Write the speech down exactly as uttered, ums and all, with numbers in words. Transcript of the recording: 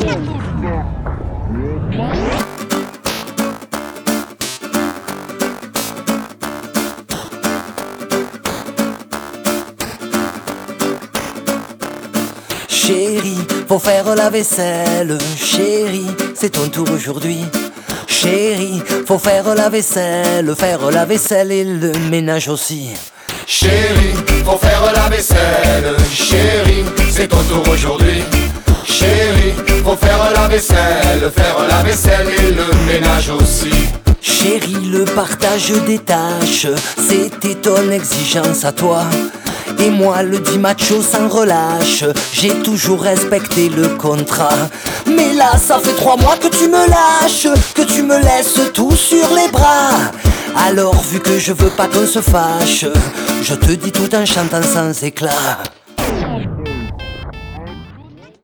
Chérie, faut faire la vaisselle. Chérie, c'est ton tour aujourd'hui. Chérie, faut faire la vaisselle. Faire la vaisselle et le ménage aussi. Chérie, faut faire la vaisselle. Chérie, c'est ton tour aujourd'hui. Chérie, faut faire la vaisselle. Faire la vaisselle et le ménage aussi. Chérie, le partage des tâches, c'était ton exigence à toi. Et moi, le dit macho sans relâche, j'ai toujours respecté le contrat. Mais là, ça fait trois mois que tu me lâches, que tu me laisses tout sur les bras. Alors, vu que je veux pas qu'on se fâche, je te dis tout en chantant sans éclat.